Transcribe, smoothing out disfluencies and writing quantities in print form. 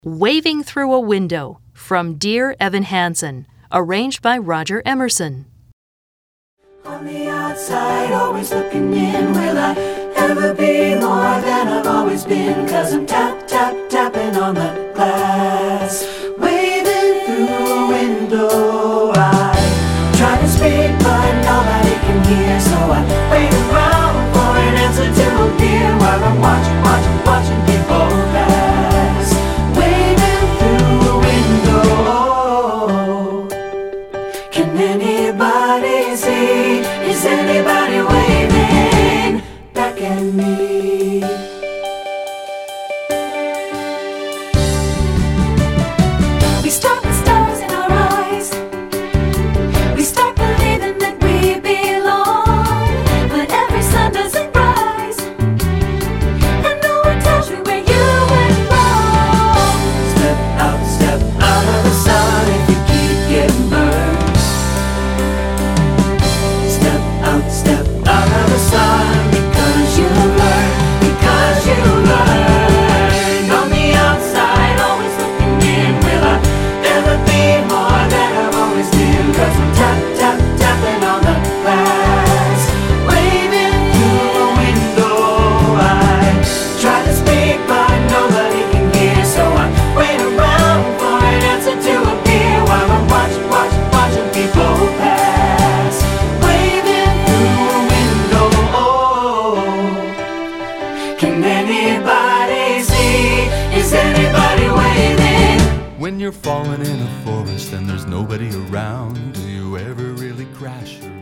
Waving Through a Window from Dear Evan Hansen, arranged by Roger Emerson. On the outside, always looking in. Will I ever be more than I've always been? 'Cause I'm tapping on the glass, waving through a window. I try to speak, but nobody can hear. So I wait around for an answer to appear while I'm watching people pass, waving through a window. Can anybody see? Is anybody waving back at me? We start with stars in our eyes. We start believing that we belong. But every sun doesn't rise, and no one tells me where you went wrong. Step out of the sun if you keep getting burned. Step out of the sun because you learn. On the outside, always looking in. Will I ever be more than I've always been? 'Cause I'm tapping on the glass, waving through a window. I try to speak, but nobody can hear. So I wait around for an answer to appear while I'm watching people pass, waving through a window. Can anybody see? Is anybody waving? When you're falling in a forest and there's nobody around, do you ever really crash or